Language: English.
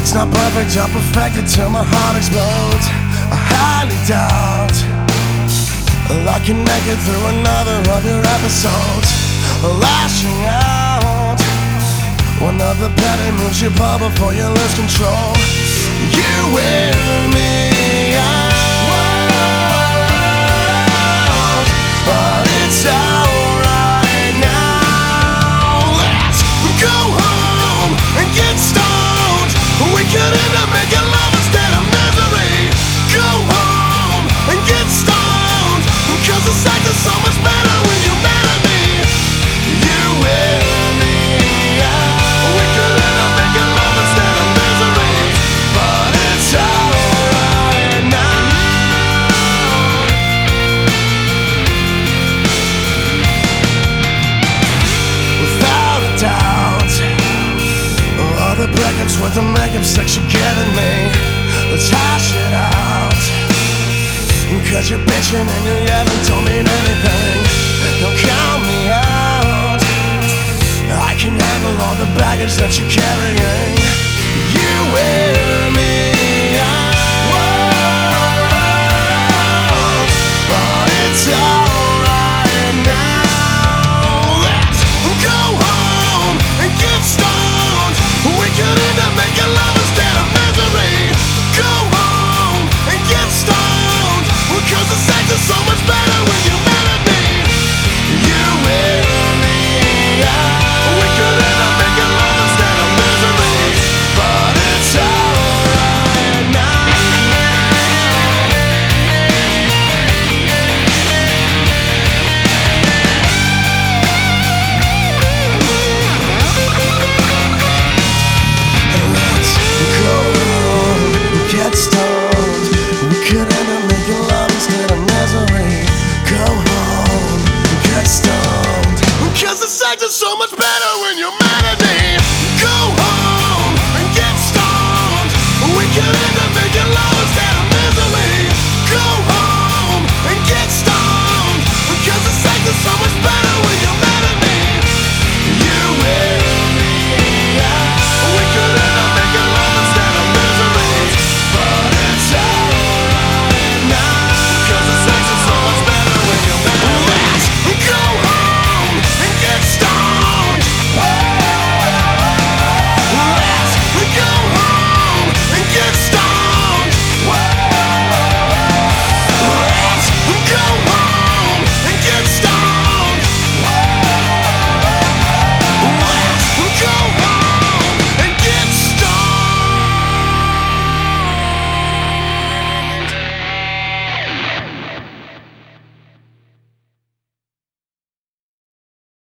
It's not perfect or perfected till my heart explodes. I highly doubt I can make it through another of your episodes. Lashing out, one of the petty moves you pull before you lose control. You wear me out, but it's alright now. Let's go home and get stoned. We could end up making love instead of misery. Go home and get stoned, 'cause the sex is so much better when you're mad at me. You wear me out. We could end up making love instead of misery, but it's alright now. Without a doubt, all the breakups with the makeup sex you're giving me. Let's hash it out, 'cause you're bitching and you haven't told me anything. Don't count me out, I can handle all the baggage that you're carrying. You wear me out, but it's alright now. Let's go home and get stoned. We could end up making love instead of misery. Go home and get stoned, 'cause the sex is so much better when you're mad at me. You wear me out. We could end up making love instead of misery, but it's alright now. Let's go home and get stoned. We could end up making love instead of misery. Go home and get stoned, 'cause the sex is so much better